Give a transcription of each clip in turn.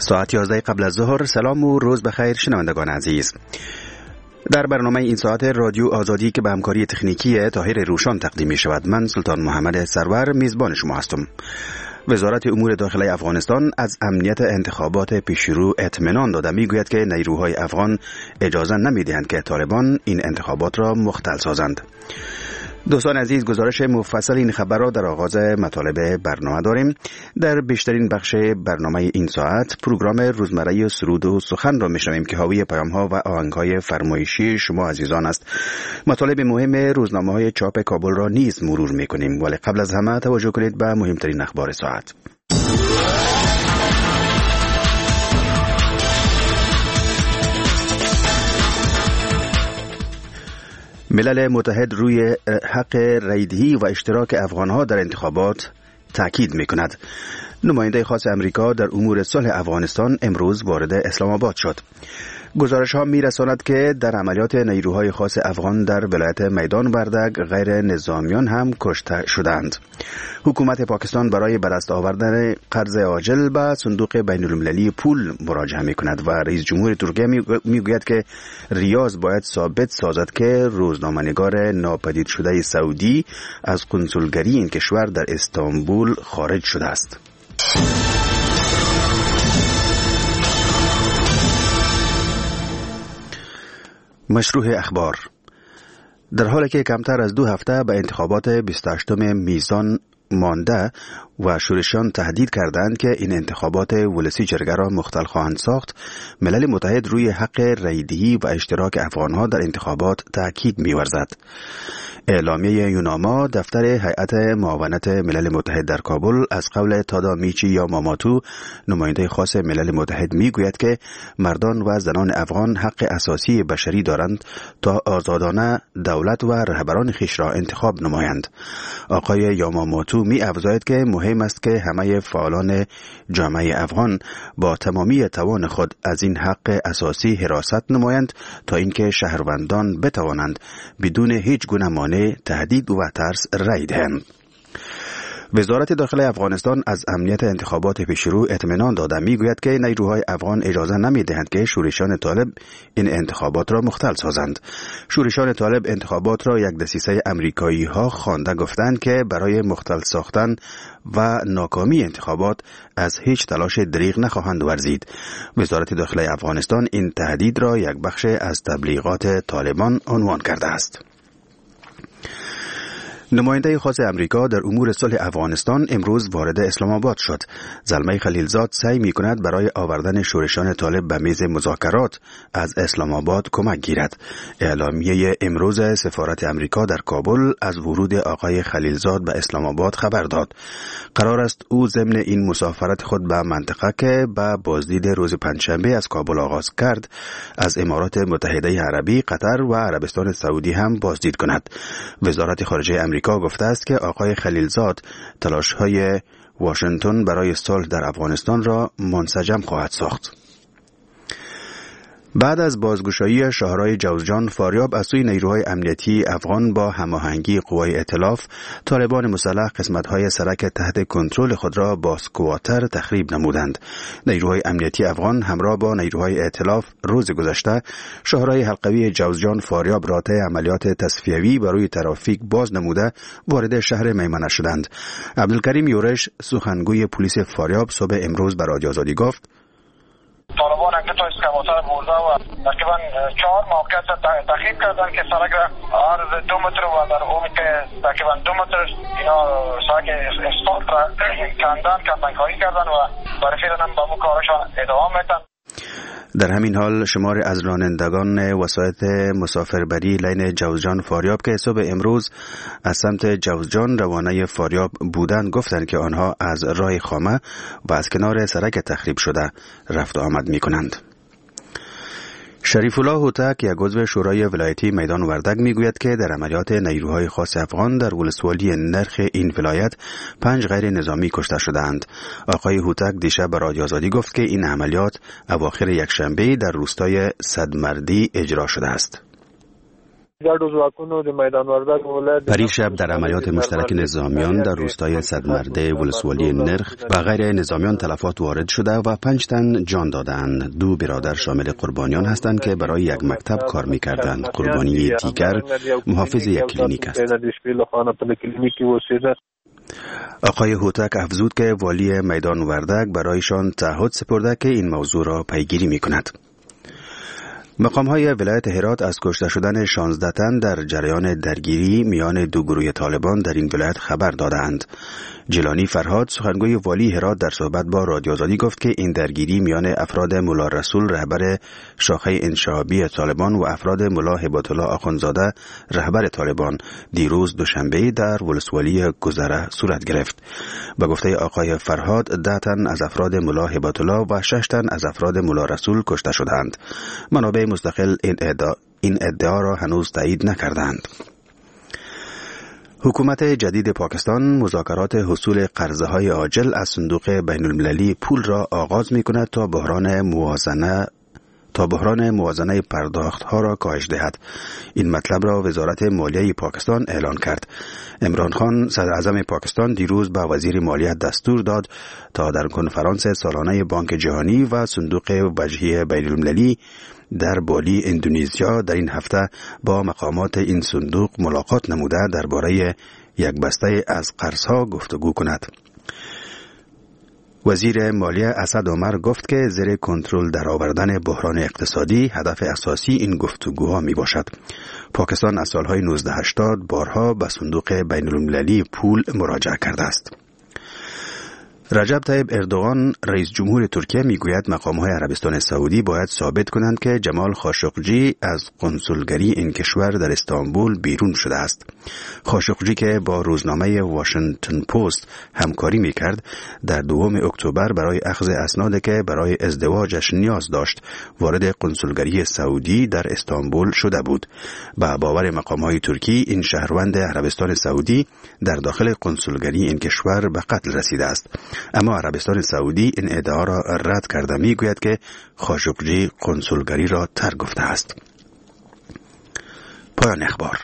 ساعت 11 قبل از ظهر. سلام و روز بخیر شنوندگان عزیز. در برنامه این ساعت رادیو آزادی که به همکاری تکنیکی طاهر روشان تقدیم می شود، من سلطان محمد سرور میزبان شما هستم. وزارت امور داخلی افغانستان از امنیت انتخابات پیشرو اطمینان داده میگوید که نیروهای افغان اجازه نمیدهند که طالبان این انتخابات را مختل سازند. دوستان عزیز، گزارش مفصل این خبر را در آغاز مطالب برنامه داریم. در بیشترین بخش برنامه این ساعت پروگرام روزمره سرود و سخن را میشنویم که حاوی پیام‌ها و آهنگ‌های فرمایشی شما عزیزان است. مطالب مهم روزنامه‌های چاپ کابل را نیز مرور می‌کنیم، ولی قبل از همه توجه کنید به مهمترین اخبار ساعت. ملل متحد روی حق رایدهی و اشتراک افغانها در انتخابات تاکید می‌کند. نماینده خاص امریکا در امور صلح افغانستان امروز وارد اسلام آباد شد. گزارش ها می رساند که در عملیات نیروهای خاص افغان در ولایت میدان وردگ غیر نظامیان هم کشته شدند. حکومت پاکستان برای به دست آوردن قرض عاجل به صندوق بین المللی پول مراجعه می کند و رئیس جمهور ترکیه می گوید که ریاض باید ثابت سازد که روزنامه‌نگار ناپدید شده سعودی از کنسولگری این کشور در استانبول خارج شده است. مشروع اخبار. در حالی که کمتر از 2 هفته به انتخابات 28 میزان مانده و شورشیان تهدید کردند که این انتخابات ولسی جرگه را مختل خواهند ساخت، ملل متحد روی حق رایدهی و اشتراک افغانها در انتخابات تاکید می‌ورزد. اعلامیه یوناما دفتر هیئت معاونت ملل متحد در کابل از قول تادامیچی یا ماماتو، نماینده خاص ملل متحد میگوید که مردان و زنان افغان حق اساسی بشری دارند تا آزادانه دولت و رهبران خویش را انتخاب نمایند. آقای یاماماتو می افزاید که مهم است که همه فعالان جامعه افغان با تمامی توان خود از این حق اساسی حراست نمایند تا اینکه شهروندان بتوانند بدون هیچ گونه مانع، تهدید و ترس رای دهند. وزارت داخلی افغانستان از امنیت انتخابات پیشرو اطمینان داده میگوید که نیروهای افغان اجازه نمیدهند که شورشیان طالب این انتخابات را مختل سازند. شورشیان طالب انتخابات را یک دسیسه امریکایی ها خوانده گفتند که برای مختل ساختن و ناکامی انتخابات از هیچ تلاش دریغ نخواهند ورزید. وزارت داخلی افغانستان این تهدید را یک بخش از تبلیغات طالبان عنوان کرده است. نماینده خاص امریکا در امور صلح افغانستان امروز وارد اسلام آباد شد. زلمه خلیلزاد سعی می کند برای آوردن شورشیان طالب به میز مذاکرات از اسلام آباد کمک گیرد. اعلامیه امروز سفارت امریکا در کابل از ورود آقای خلیلزاد به اسلام آباد خبر داد. قرار است او ضمن این مسافرت خود به منطقه که به بازدید روز پنجشنبه از کابل آغاز کرد، از امارات متحده عربی، قطر و عربستان سعودی هم بازدید کند. وزارت خارجه امریکا گفته است که آقای خلیلزاد تلاش‌های واشنگتن برای صلح در افغانستان را منسجم خواهد ساخت. بعد از بازگشایی شهرهای جوزجان، فاریاب از سوی نیروهای امنیتی افغان با هماهنگی قوای ائتلاف، طالبان مسلح قسمت‌های سرک تحت کنترل خود را با سکواتر تخریب نمودند. نیروهای امنیتی افغان همراه با نیروهای ائتلاف روز گذشته شهرهای حلقوی جوزجان، فاریاب را طی عملیات تصفیوی برای ترافیک باز نموده وارد شهر میمنه شدند. عبدالکریم یورش، سخنگوی پلیس فاریاب، صبح امروز به رادیو آزادی گفت: طالبان یک تا اسکواتر برده و تقریبا 4 موقعیت تخریب کردن که سرک را عرض 2 متر و در عمق تقریبا 2 متر اینا سرک اسفالت را کندنکاری کردن و برای فعلا هم با اون کارشان ادامه میدن. در همین حال شمار از رانندگان وسایط مسافربری لین جوزجان فاریاب که صبح امروز از سمت جوزجان روانه فاریاب بودند گفتند که آنها از راه خامه و از کنار سرک تخریب شده رفت و آمد می کنند. شریف الله هوتک، یک عضو شورای ولایتی میدان وردگ، میگوید که در عملیات نیروهای خاص افغان در ولسوالی نرخ این ولایت 5 غیر نظامی کشته شدند. آقای هوتک دیشب به رادیو آزادی گفت که این عملیات اواخر یکشنبه در روستای صدمردی اجرا شده است. پریشب در عملیات مشترک نظامیان در روستای صدمرده ولسوالی نرخ و غیر نظامیان تلفات وارد شده و 5 تن جان دادند. 2 برادر شامل قربانیان هستند که برای یک مکتب کار می‌کردند. قربانی دیگر محافظ یک کلینیک است. آقای هوتک افزود که والی میدان وردک برایشان تعهد سپرده که این موضوع را پیگیری می‌کند. مقام‌های ولایت هرات از کشته شدن 16 تن در جریان درگیری میان 2 گروه طالبان در این ولایت خبر دادند. جیلانی فرهاد سخنگوی والی هرات در صحبت با رادیو آزادی گفت که این درگیری میان افراد ملا رسول رهبر شاخه انشابی طالبان و افراد ملا هبت الله آخوندزاده رهبر طالبان دیروز دوشنبه در ولسوالی گذره صورت گرفت. به گفته آقای فرهاد 10 تن از افراد ملا هبت الله و 6 تن از افراد ملا رسول کشته شدند. منابع مستقل این ادعا را هنوز تایید نکردند. حکومت جدید پاکستان مذاکرات حصول قرضه‌های عاجل از صندوق بین‌المللی پول را آغاز می‌کند تا بحران موازنه پرداخت‌ها را کاهش دهد. این مطلب را وزارت مالیه پاکستان اعلان کرد. عمران خان صدر اعظم پاکستان دیروز به وزیر مالیه دستور داد تا در کنفرانس سالانه بانک جهانی و صندوق وجهی بین‌المللی در بالی اندونزیا در این هفته با مقامات این صندوق ملاقات نموده درباره یک بسته از قرضها گفتگو کند. وزیر مالیه اسد عمر گفت که زیر کنترل درآوردن بحران اقتصادی هدف اساسی این گفتگوها می باشد. پاکستان از سالهای 1980 بارها به صندوق بین‌المللی پول مراجعه کرده است. رجب طیب اردوغان رئیس جمهور ترکیه میگوید مقام‌های عربستان سعودی باید ثابت کنند که جمال خاشقجی از قنسولگری این کشور در استانبول بیرون شده است. خاشقجی که با روزنامه واشنگتن پست همکاری میکرد در 2 اکتبر برای اخذ اسنادی که برای ازدواجش نیاز داشت وارد قنسولگری سعودی در استانبول شده بود. با باور مقام‌های ترکی این شهروند عربستان سعودی در داخل قنسولگری این کشور به قتل رسیده است. اما عربستان سعودی این ادعا را رد کرده میگوید که خاشقجی قنسولگری را ترک گفته است. پایان اخبار.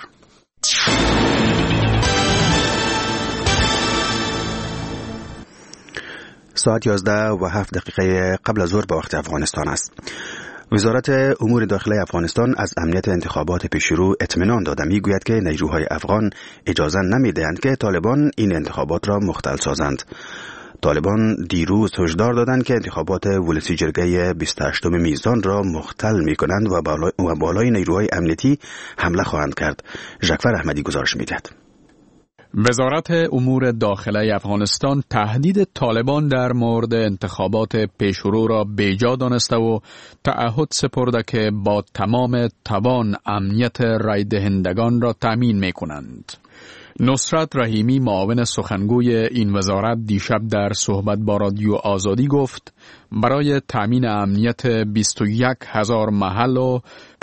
ساعت 11:07 قبل از ظهر به وقت افغانستان است. وزارت امور داخلی افغانستان از امنیت انتخابات پیشرو اطمینان داده میگوید که نیروهای افغان اجازه نمیدهند که طالبان این انتخابات را مختل سازند. طالبان دیروز هشدار دادند که انتخابات ولسی جرگه 28 میزان را مختل می‌کنند و بالای نیروهای امنیتی حمله خواهند کرد. ژکفر احمدی گزارش می‌دهد. وزارت امور داخلی افغانستان تهدید طالبان در مورد انتخابات پیشرو را بیجا دانسته و تعهد سپرده که با تمام توان امنیت رای دهندگان را تأمین می‌کنند. نصرت رحیمی معاون سخنگوی این وزارت دیشب در صحبت با رادیو آزادی گفت برای تأمین امنیت 21,000 محل و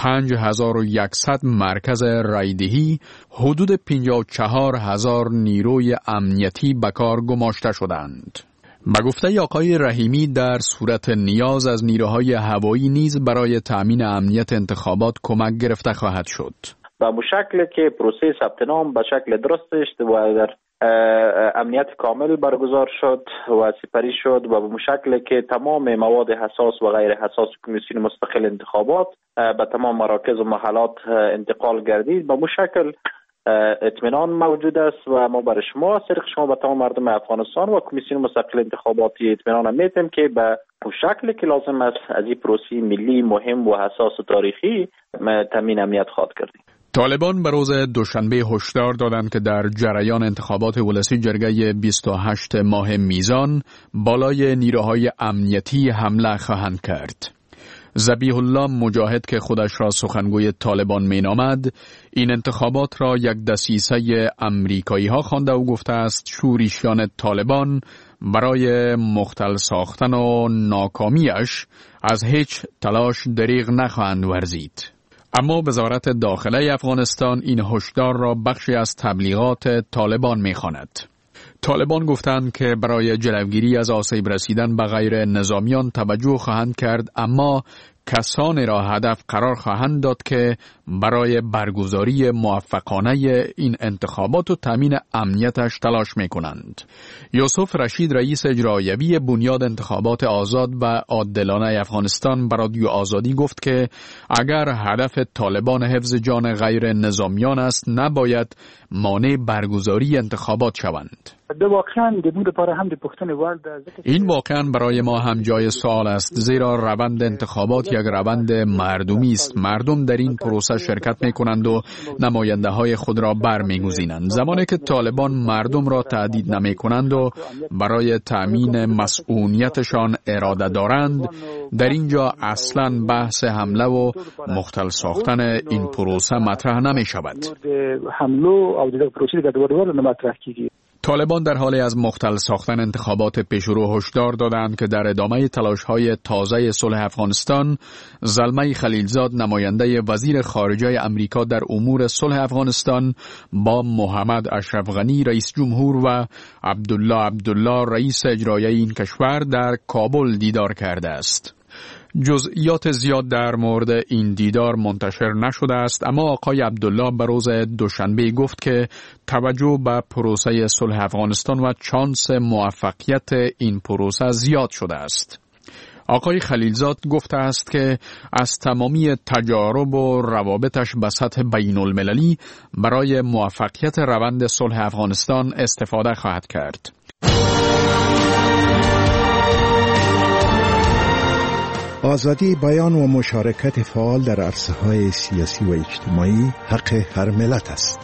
5,100 مرکز رایدهی حدود 54,000 نیروی امنیتی به کار گماشته شدند. به گفته آقای رحیمی در صورت نیاز از نیروهای هوایی نیز برای تأمین امنیت انتخابات کمک گرفته خواهد شد. و به شکلی که پروسه ثبت نام به شکل درست و در امنیت کامل برگزار شد و سپری شد و به شکلی که تمام مواد حساس و غیر حساس کمیسیون مستقل انتخابات به تمام مراکز و محلات انتقال گردید. به شکل اطمینان موجود است و ما برای شما طریق شما به تمام مردم افغانستان و کمیسیون مستقل انتخاباتی اطمینان میدیم که به شکلی که لازم است از این پروسه ملی مهم و حساس و تاریخی تامین امنیت خواهد کردیم. طالبان به روز دوشنبه هشدار دادند که در جریان انتخابات ولسی جرگه 28 ماه میزان بالای نیروهای امنیتی حمله خواهند کرد. ذبیح الله مجاهد که خودش را سخنگوی طالبان مینامد این انتخابات را یک دسیسه امریکایی ها خوانده و گفته است شورشیان طالبان برای مختل ساختن و ناکامیش از هیچ تلاش دریغ نخواهند ورزید. اما وزارت داخلی افغانستان این هشدار را بخشی از تبلیغات طالبان می‌خواند. طالبان گفتند که برای جلوگیری از آسیب رسیدن به غیر نظامیان توجه خواهند کرد، اما کسانی را هدف قرار خواهند داد که برای برگزاری موفقانه این انتخابات و تامین امنیتش تلاش می کنند. یوسف رشید رئیس اجرایی بنیاد انتخابات آزاد و عادلانه افغانستان به رادیو آزادی گفت که اگر هدف طالبان حفظ جان غیر نظامیان است نباید مانع برگزاری انتخابات شوند. این واقعا برای ما هم جای سوال است، زیرا روند انتخابات یک روند مردمی است. مردم در این پروسه شرکت می کنند و نماینده های خود را برمیگزینند. زمانی که طالبان مردم را تهدید نمی کنند و برای تأمین مسئولیتشان اراده دارند، در اینجا اصلا بحث حمله و مختل ساختن این پروسه مطرح نمی شود. طالبان در حالی از مختل ساختن انتخابات پیشرو هشدار دادند که در ادامه تلاش‌های تازه صلح افغانستان، زلمه خلیلزاد نماینده وزیر خارجه آمریکا در امور صلح افغانستان با محمد اشرف غنی رئیس جمهور و عبدالله رئیس اجرایی این کشور در کابل دیدار کرده است. جزئیات زیاد در مورد این دیدار منتشر نشده است، اما آقای عبدالله به روز دوشنبه گفت که توجه به پروسه صلح افغانستان و چانس موفقیت این پروسه زیاد شده است. آقای خلیلزاد گفته است که از تمامی تجارب و روابطش به سطح بین المللی برای موفقیت روند صلح افغانستان استفاده خواهد کرد. آزادی بیان و مشارکت فعال در عرصه‌های سیاسی و اجتماعی حق هر ملت است.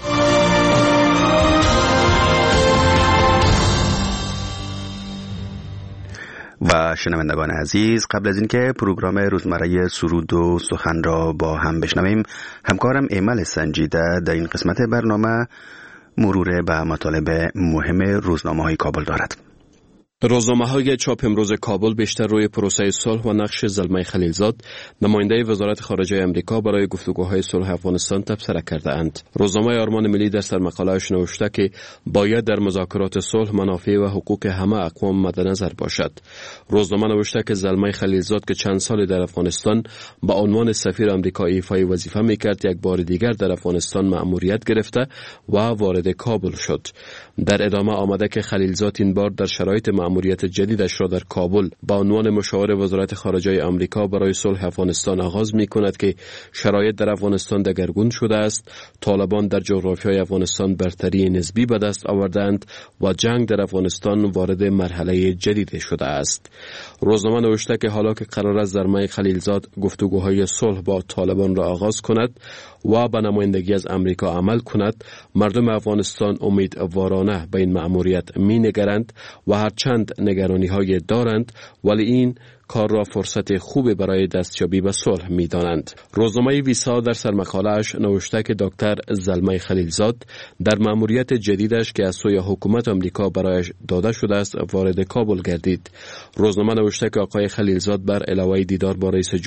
و شنوندگان عزیز، قبل از اینکه پروگرام روزمره سرود و سخن را با هم بشنویم، همکارم ایمل سنجیده در این قسمت برنامه مرور به مطالب مهم روزنامه‌های کابل دارد. روزنامه‌های چاپ امروز کابل بیشتر روی پروسه صلح و نقش زلمه خلیلزاد نماینده وزارت خارجه آمریکا برای گفتگوهای صلح افغانستان تبصره کرده‌اند. روزنامه آرمان ملی در سرمقاله‌اش نوشته که باید در مذاکرات صلح منافع و حقوق همه اقوام مد نظر باشد. روزنامه نوشته که زلمه خلیلزاد که چند سال در افغانستان با عنوان سفیر آمریکایی ایفای وظیفه می‌کرد، یک بار دیگر در افغانستان مأموریت گرفته و وارد کابل شد. در ادامه آمده که خلیلزاد این بار در شرایط مأموریت جدیدش را در کابل با عنوان مشاور وزارت خارجه آمریکا برای صلح افغانستان آغاز می‌کند که شرایط در افغانستان دگرگون شده است. طالبان در جغرافیای افغانستان برتری نسبی به دست آوردند و جنگ در افغانستان وارد مرحله جدید شده است. روزنامه نوشته که حالا که قرار است زلمه خلیلزاد گفتگوهای صلح با طالبان را آغاز کند و به نمایندگی از آمریکا عمل کند، مردم افغانستان امیدوارانه به این مأموریت می‌نگرند و هرچند نگرانی‌های دارند، ولی این کار را فرصت خوبی برای دستیابی به صلح می‌دانند. روزنامه ویسا در سرمقاله‌اش نوشته که دکتر زلمه خلیلزاد در مأموریت جدیدش که از سوی حکومت آمریکا برایش داده شده است وارد کابل گردید. روزنامه نوشته که آقای خلیلزاد بر علاوه دیدار با رئیس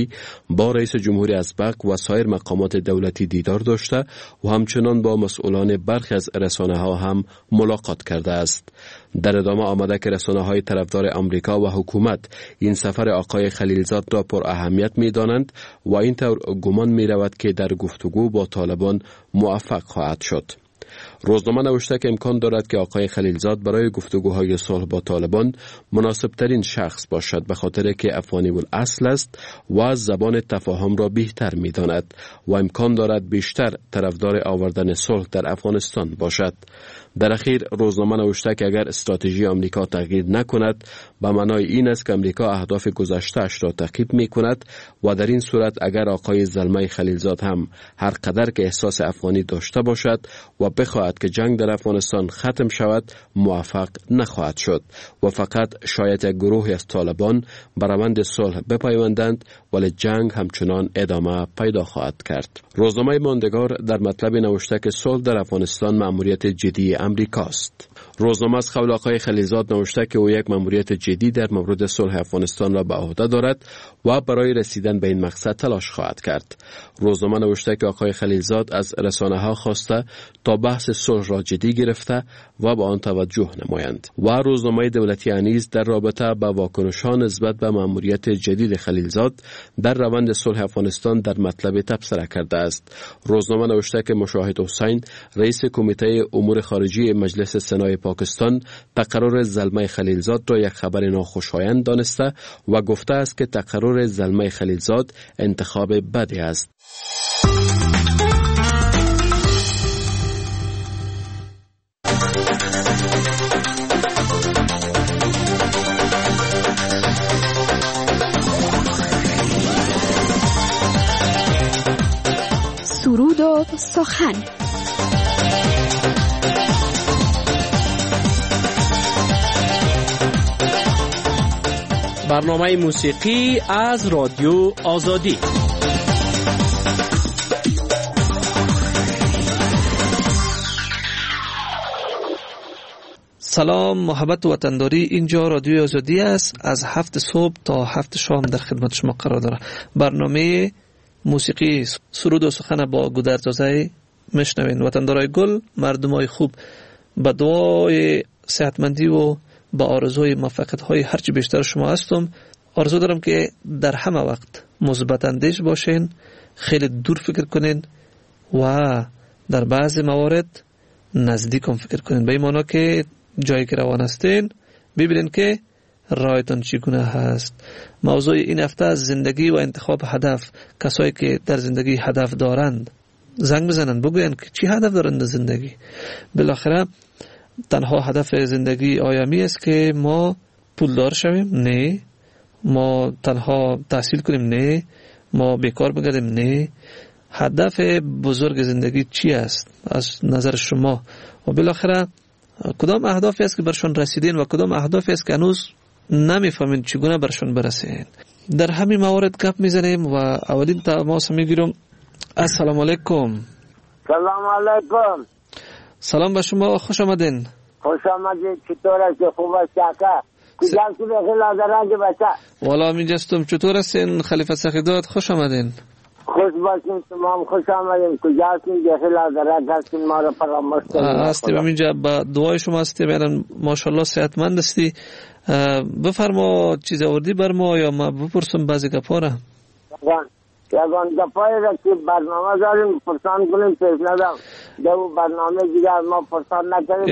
جمهوری ازبق و سایر مقامات دولتی دیدار داشته و همچنان با مسئولان برخی از رسانه‌ها هم ملاقات کرده است. در ادامه آمده که رسانه‌های طرفدار آمریکا و حکومت این سفر آقای خلیلزاد را پر اهمیت می دانند و اینطور گمان می رود که در گفتگو با طالبان موفق خواهد شد. روزنامه نوشته که امکان دارد که آقای خلیلزاد برای گفتگوهای صلح با طالبان مناسب ترین شخص باشد، به خاطر که افغانی الاصل است و زبان تفاهم را بهتر می داند و امکان دارد بیشتر طرفدار آوردن صلح در افغانستان باشد. در اخیر روزنامه نوشته که اگر استراتژی آمریکا تغییر نکند، به معنای این است که آمریکا اهداف گذشته‌اش را تعقیب می کند و در این صورت اگر آقای زلمه خلیلزاد هم هر قدر که احساس افغانی داشته باشد و بخواهد که جنگ در افغانستان ختم شود، موفق نخواهد شد و فقط شاید یک گروهی از طالبان به روند صلح بپیوندند، ولی جنگ همچنان ادامه پیدا خواهد کرد. روزنامه ماندگار در مطلب نوشته که صلح در افغانستان مأموریت جدی امریکاست. روزنامه از قول آقای خلیلزاد نوشته که او یک مأموریت جدی در مورد صلح افغانستان را به عهده دارد و برای رسیدن به این مقصد تلاش خواهد کرد. روزنامه نوشته که آقای خلیلزاد از رسانه‌ها خواسته تا بحث صلح را جدی گرفته و به آن توجه نمایند. و روزنامه دولتی نیز در رابطه با واکنش‌ها نسبت به مأموریت جدید خلیلزاد در روند صلح افغانستان در مطلب تبصره کرده است. روزنامه نوشته که مشاهد حسین رئیس کمیته امور خارجی مجلس سنای پاکستان تقرر زلمه خلیلزاد را یک خبر ناخوشایند دانسته و گفته است که تقرر زلمه خلیلزاد انتخاب بدی است. سرود و سخن. برنامه موسیقی از رادیو آزادی. سلام محبت وطنداری، اینجا رادیو آزادی است. از 7 صبح تا 7 شام در خدمت شما قرار داره. برنامه موسیقی سرود و سخن با گودرزاده میشنوین. وطندارای گل، مردمای خوب، با دعای صحتمندی و با آرزوی موفقیت های هرچی بیشتر شما هستم. آرزو دارم که در همه وقت مثبت اندیش باشین، خیلی دور فکر کنین و در بعض موارد نزدیک هم فکر کنین، به این معنی که جایی که روان هستین ببینین که راهتون چگونه هست. موضوع این هفته از زندگی و انتخاب هدف. کسایی که در زندگی هدف دارند زنگ بزنن، بگوین که چی هدف دارند در زندگی. بالاخره تنها هدف زندگی آیامی است که ما پولدار شویم؟ نه. ما تنها تحصیل کنیم؟ نه. ما بیکار بگردیم؟ نه. هدف بزرگ زندگی چی است از نظر شما؟ و بالاخره کدام اهدافی است که برشون رسیدین و کدام اهدافی است که هنوز نمیفهمین چگونه برشون برسین؟ در همین موارد گپ میزنیم و اولین تماس میگیرم. السلام علیکم. سلام علیکم. سلام به شما، خوش آمدین. خوش آمدید. چطور است؟ خوب است کاکا؟ کجا هستی؟ بخیر لازرنگ بچه. والا میجستم. چطور هستین خلیفه سخیدات؟ خوش آمدین. خوش باشین، تمام خوش آمدین. کجا هستین؟ بخیر لازرنگ هستین، ما را فراموش کنید. هستیم اینجا، با دعای شما هستیم. ماشاءالله صحتمند هستی. بفرما چیز آوردی بر ما یا ما بپرسم بعضی گپا را؟ یگان گپایی را که برنامه داریم پرسان کنیم پیش ندم. دو برنامه دیگر ما پرسان نکنیم.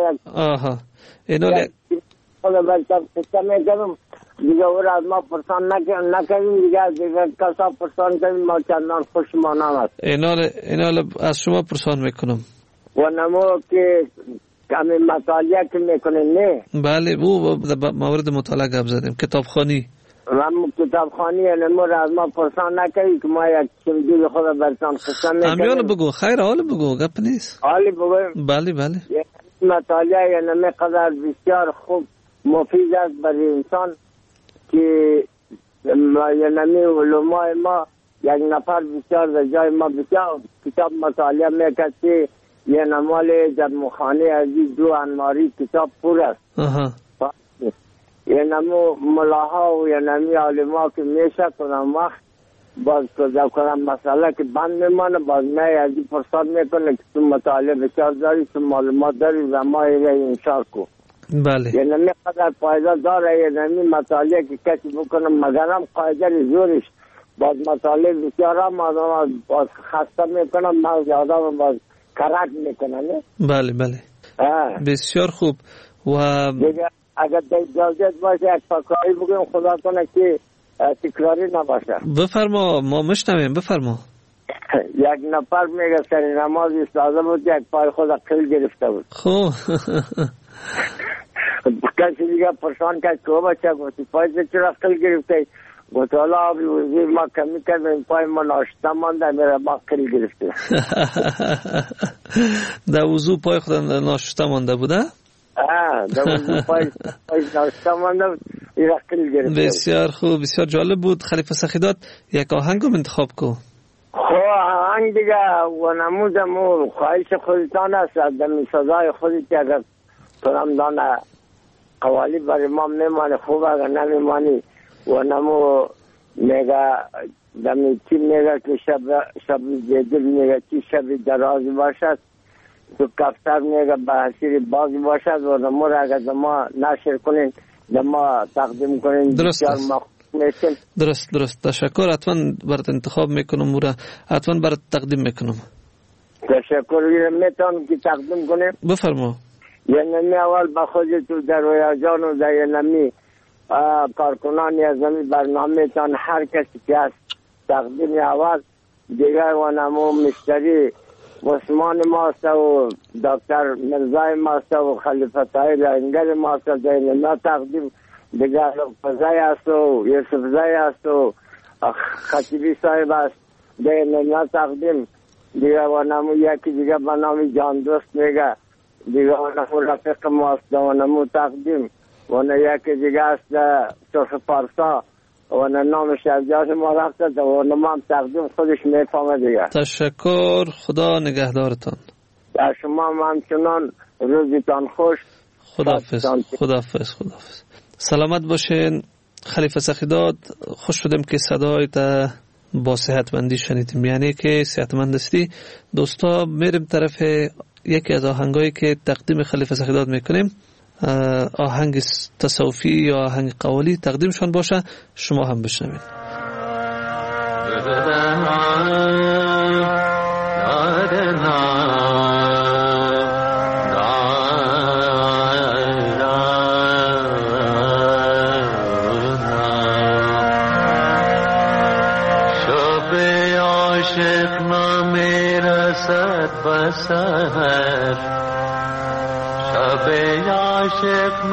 اینال خود برکت خسته میکنم دیگه او را از ما پرسان نکنیم دیگه کسا پرسان کنیم ما چندان خوش ما نامد. اینال از شما پرسان میکنم. و نمو که کمی مطالعه که میکنیم نه؟ بله، او مورد مطالعه گپ زدیم. کتابخوانی من کتابخوانی نمو را از ما پرسان نکنیم که ما یک چمدی خود برسان خسته میکنیم. امیال بگو، خیر حال بگو، گپ نیست. حالی بگویم؟ بله. مطالعه یعنی قدر بسیار خوب مفید است برای انسان که یعنی علمای ما یک نفر بسیار در جای ما بسیار کتاب مطالعه میکرد که یه نمال در مخانه عزیز دو انواری کتاب پر است. یه نمو ملاها و یه نمی علما که میشه کنم وقت باز کجا کنم مسئله که بند میمانه، باز می ازی پرساد میکنه که تو مطالعه بسیار داری، تو معلومات داری و ما ایره انشار کو. بله. یه نمی قدر فایده داره یه نمی مطالعه که کسی بکنم مگرم قایده زورش باز مطالعه بسیار هم آدم باز خسته میکنم، باز آدم باز کرک میکنه. بله بسیار خوب. و دیگه اگر اجازت باشه یک فکایی بگیم خدا کنه که تکراری نباشه. بفرما، ما مشنویم. بفرما. یک نفر میگه سری نماز ایستاده بود، یک پای خود قل گرفته بود. خوب. کسی دیگه پرسان کرد که بچه گفتی پای چرا قل گرفته؟ گفت حالا آبی وزیر ما کمی کرد این پای ما ناشته مانده میره ما قل گرفته. در وضو پای خود ناشته مانده بوده؟ در وضو پای ناشته مانده بود ایره قل گرفته. بسیار خوب، بسیار جالب بود. خلیفه سخیدات یک آهنگ رو انتخاب کو. آهنگ دیگه و نمودم و خواهش خودتان است دمی صدای خودت اگر تونم دانه قوالی بر امام میمانه خوب، اگر نمیمانی و نمو میگه دمی چی میگه که شب زیدل میگه چی شب درازی باشد تو کفتر میگه به حسیر باقی باشد و نمو را اگر ما نشر کنین ما تقدیم کنین. درست است. درست تشکر. حتما برات انتخاب میکنم و حتما برات تقدیم میکنم. تشکر. میتونم که تقدیم کنیم؟ بفرما. یعنی اول به خود تو در رویاجان و در یعنی کارکنانی از این برنامه تان هر کسی که هست تقدیم اول دیگر و نمو مشتری عثمان ماست و دکتر مرزای ماست و خلیفت های لنگر ماست در اینا تقدیم دیگر فضای است و یوسف زای است و خطیبی صاحب است در اینا تقدیم دیگر و نمو یکی دیگر به نام جان دوست میگه دیگر و نمو رفیق ماست و نمو تقدیم و یکی دیگر است سرخ پارسا و نام شرجاش ما رفته و نام تقدیم خودش میفهمه دیگه. تشکر. خدا نگهدارتان. در شما همچنان روزتان خوش. خداحافظ. خداحافظ. خداحافظ. سلامت باشین. خلیفه سخیداد، خوش شدم که صدایت با صحتمندی شنیدیم، یعنی که صحتمند هستی. دوستا میریم طرف یکی از آهنگایی که تقدیم خلیفه سخیداد میکنیم. آهنگ تصوفی یا آهنگ قوالی تقدیمشان باشه، شما هم بشنوید. شب عاشق نمیرسد بسر، شب عاشق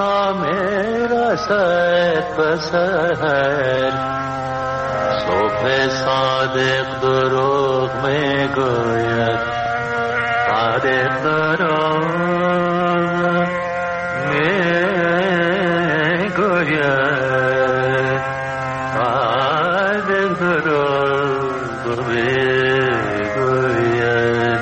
نمیرسد بسر، صبح صادق دروغ میگوید، صادق دروغ میگوید، صادق دروغ میگوید.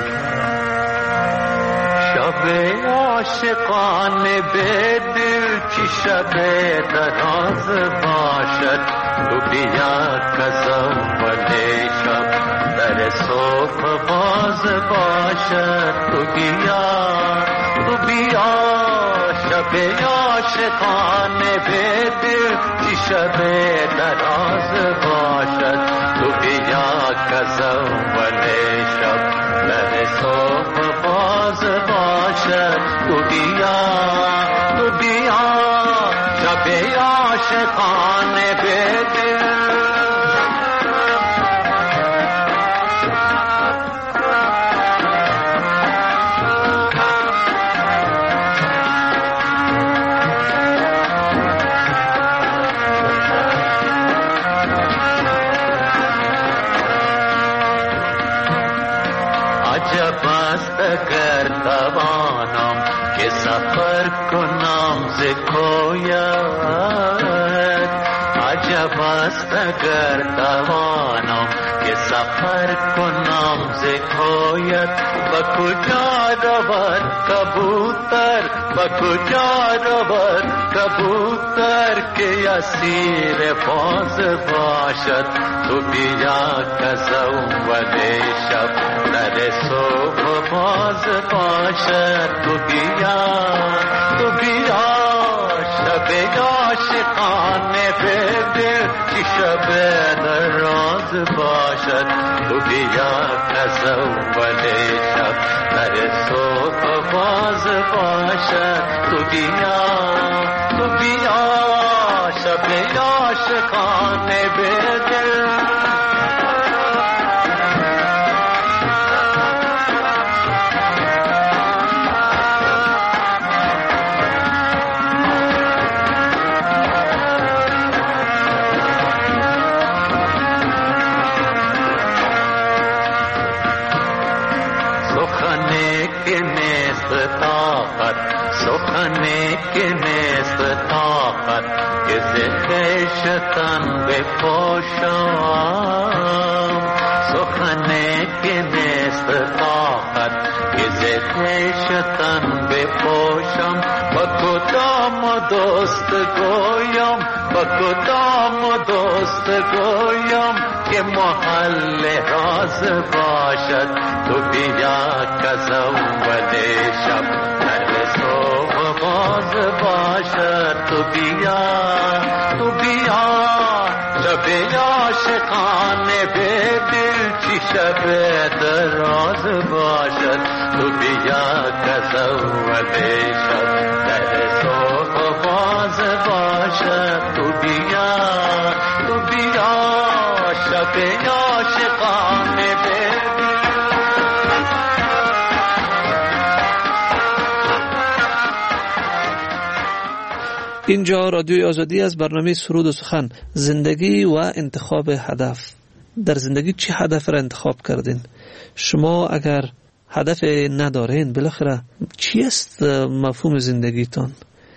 شب عاشقان به دل چی شب دراز باشد، تو بیا کزم ولی شب در صبح باز باشد، تو بیا شب عاشقان به دل چی شب دراز باشد، تو بیا کزم ولی شب در صبح باز باشد، تو بیا شب عاشقان به دل. عجب است اگر توانم که سفر کنم ز کویت، عجب است اگر توانم که سفر کنم ز کویت. به کجا رود کبوتر، به کجا رود کبوتر که اسیر باز باشد، تو بیا کزم ولی شب در صبح باز باشد، تو بیا شب عاشقان به دل چی شب دراز باشد، تو بیا کزم ولی شب در صبح باز باشد، تو بیا شب عاشقان به دل. سخنی که نیست طاقت که ز خویشتن بپوشم، سخنی که نیست طاقت که ز خویشتن بپوشم. با کدام دوست گویم، با کدام دوست گویم که محل راز باشد تو بیا که اول شب در صبح باز باشد تو بیا شب عاشقانه به دل چی شب دراز باشد تو بیا که اول شب در صبح باز باشد تو بیا شب عاشقانه به اینجا رادیوی آزادی از برنامه سرود و سخن، زندگی و انتخاب هدف. در زندگی چه هدف را انتخاب کردین؟ شما اگر هدف ندارین بالاخره چی است مفهوم زندگیتان؟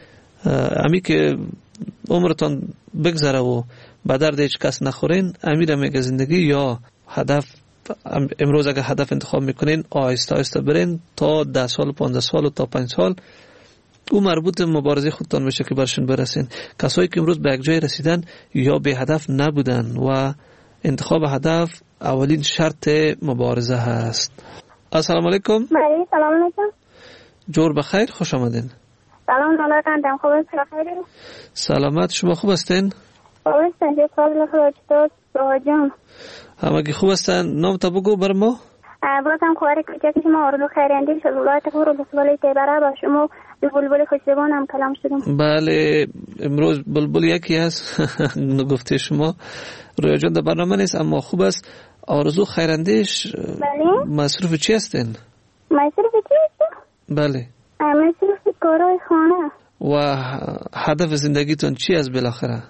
امی که عمرتان بگذره و به درد هیچ کس نخورین، امیر میگه زندگی. یا هدف امروز اگر هدف انتخاب میکنین آهسته آهسته برین تا 10 سال 15 سال و تا 5 سال او مربوط مبارزه خودتان بشه که برشون برسین. کسایی که امروز به یک جای رسیدن یا به هدف نبودن و انتخاب هدف اولین شرط مبارزه هست. السلام علیکم. بله سلام علیکم. جور بخیر، خوش آمدین. سلام علیکم. خوب هستین؟ سلامت، شما خوب هستین؟ خوب هستین؟ چطور خودتون؟ جان همگی خوب هستن؟ نام تا بگو بر ما. بازم خواهر کوچک شما آرزو خیراندیش از ولایت غور و بسوالی تیبره با شما به بلبل خوشزبان هم کلام شدم. بله امروز بلبل یکی هست گفته شما رویا جان در برنامه نیست اما خوب است. آرزو خیراندیش بله مصروف چی هستین؟ مصروف چی هستین؟ بله مصروف کارهای خانه. و هدف زندگیتون چی است بالاخره؟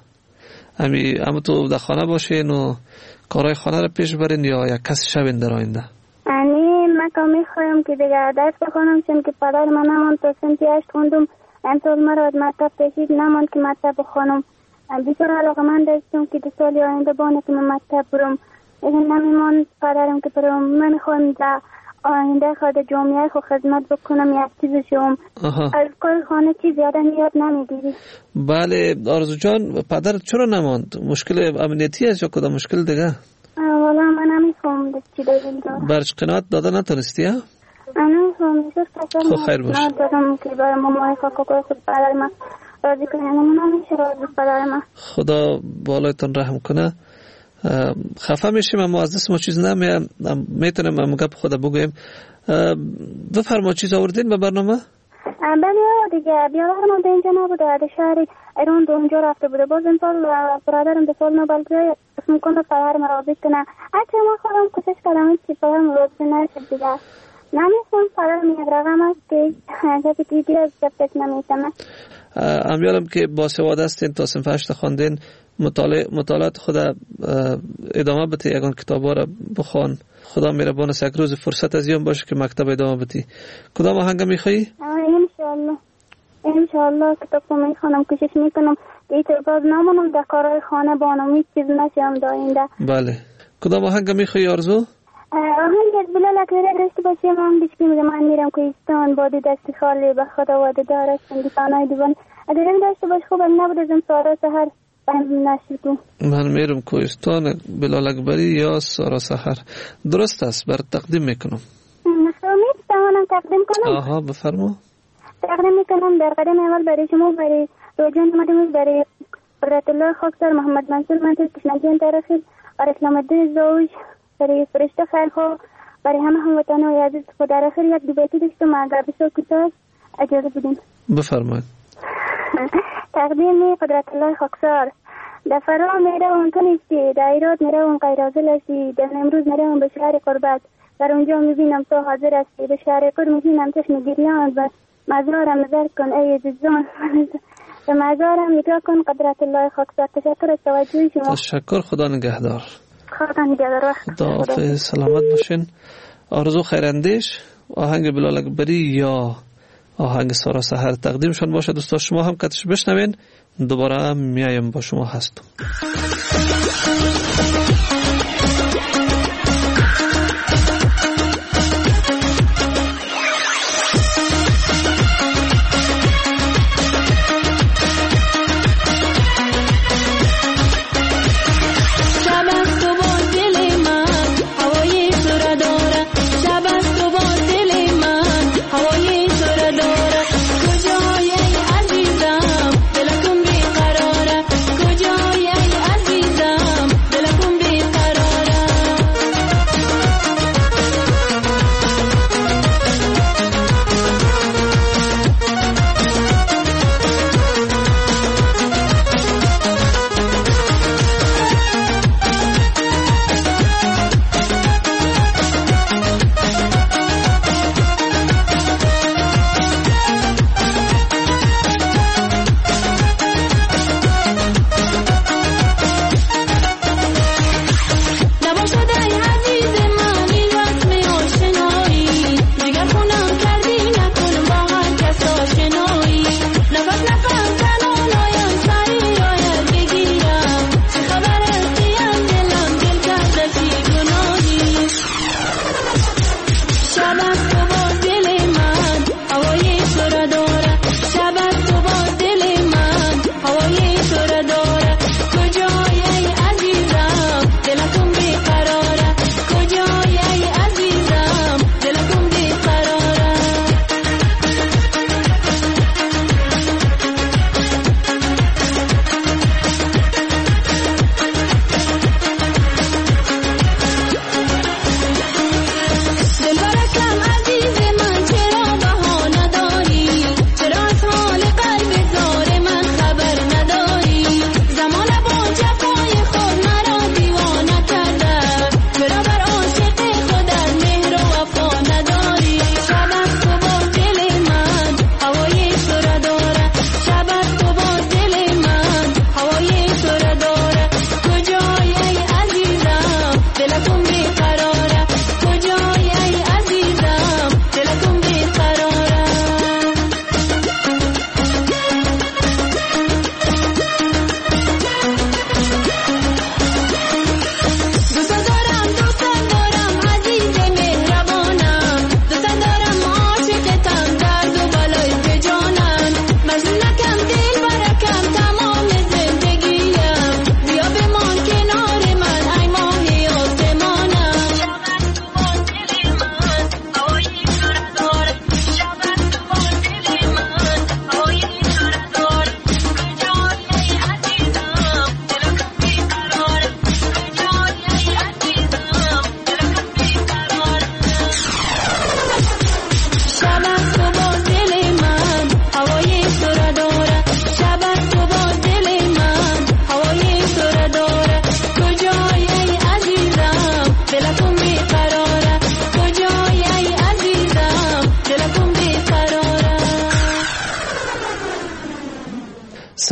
اما تو در خانه باشین و کارهای خانه را پیش برین یا یک کسی شوین در آینده؟ من که میخوایم که دیگه درس بخونم چون که پدر من نماند تا سنت 8 خوندم امسال مرا از مکتب کشید نماند که مکتب بخونم. بسیار علاقه‌مند هستم که 2 سال آینده بانه که من مکتب برم. اگر نمیماند پدرم که برم من میخوایم در آینده خود جامعه خود خدمت بکنم یک چیز شوم. از کار خانه چیز زیاده یاد نمیگیری. بله آرزو جان پدرت چرا نماند؟ مشکل امنیتی است یا کدام مشکل دیگه؟ والا من نمیفهم چی دلیل داره. برش قناعت داده نتونستی ها؟ نمیفهم خب خیر باشه. دادم که برای مامای کاکا خود پدر من راضی کنه. من نمیشه راضی پدر من. خدا بالایتون رحم کنه. خفه میشیم اما از دست ما چیز نمیاد. میتونم هم گپ خدا بگویم. بفرما چیز آوردین به برنامه؟ بله دیگه بیادرم به اینجا نبوده. در شهر ایران اونجا رفته بوده. باز این سال برادرم 2 سال نوبل جای میکنه پدر من راضی کنه. اچه ما خودم کوشش کردم این چی پدر من راضی نشد دیگه. نمیخوام پدر من یک رقم است که گفت دیگه از گفتش نمیتونه. امیالم که باسواد هستین تا صنف 8 خواندین مطالعات خود ادامه بده. یگان کتابا را بخوان. خدا مهربان است یک روز فرصت از یوم باشه که مکتب ادامه بدی. کدام آهنگ میخوایی؟ انشالله کتاب رو میخوانم کوشش میکنم که باز نمانم در کارهای خانه بانم هیچ چیز نشم در آینده. بله کدام آهنگ میخوایی آرزو؟ آهنگ از بلال اکبری داشته باشیم. من بیشکی میگه من میرم کوهستان بادی دست خالی به خدا وعده دارد سندیفانای دیوان. اگر این داشته باش خوب نبود از این سارا سحر نشدو. من میرم کوهستان بلال اکبری یا سارا سحر. درست است بر تقدیم میکنم. نفهمید توانم تقدیم کنم؟ آها بفرما. تقدیم میکنم در قدم اول برای شما برای روجان مدموز برای قدرت الله خاکسار محمد منصور منصور کشنگیان طرفی برای اسلام الدین زوج برای فرشته خیرخوا برای همه هموطنان عزیز خود. در آخر یک دو بیتی داشتم اگر بسیار کوتاه اجازه بدین. بفرمایید. تقدیم قدرت الله خاکسار. در فرا میروم تو نیستی، در ایراد میروم غیرحاضر هستی، در نمروز میروم به شهر قربت، در اونجا میبینم تو حاضر هستی، به شهر قرب میبینم چشم گریان بس مزارم نظر کن ای عزیزان به مزارم نگاه کن قدرت الله خاکسار. تشکر از توجه شما. تشکر. خدا نگهدار. خدا نگهدار. خدا حافظ. سلامت باشین. آرزو خیراندیش آهنگ بلال اکبری یا آهنگ سارا سحر تقدیمشون باشه. دوستا شما هم کتش بشنوین. دوباره میایم با شما هستم. شب است و بازی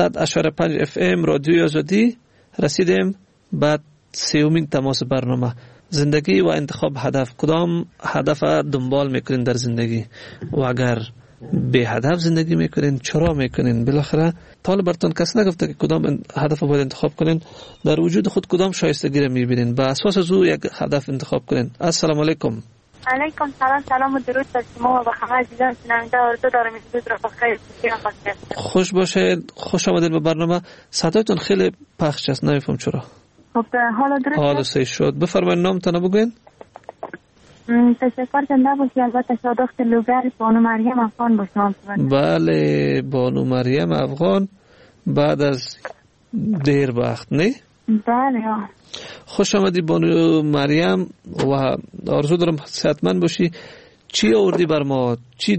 100.5 FM رادیوی آزادی رسیدیم بعد سومین تماس برنامه. زندگی و انتخاب هدف. کدام هدف دنبال میکنین در زندگی و اگر به هدف زندگی میکنین چرا میکنین؟ بالاخره طالب براتون کس نگفته که کدام هدف باید انتخاب کنین، در وجود خود کدام شایستگی را میبینین، با اساس از او یک هدف انتخاب کنین. السلام علیکم. علیکم سلام و درود بر شما و به همه عزیزان شنونده. آرزو دارم این روز را بخیر خوش باشید. خوش آمدید به برنامه. صدایتون خیلی پخش است، نمیفهم چرا. خب حالا درست حالا صحیح شد. بفرمایید نامتون بگوین. تشکر زنده باشی. البته شادخت لوگر بانو مریم افغان باشم. بله بانو مریم افغان بعد از دیر وقت نه؟ بله. خوش آمدی بانو مریم و آرزو دارم صحتمند باشی. چی آوردی بر ما؟ چی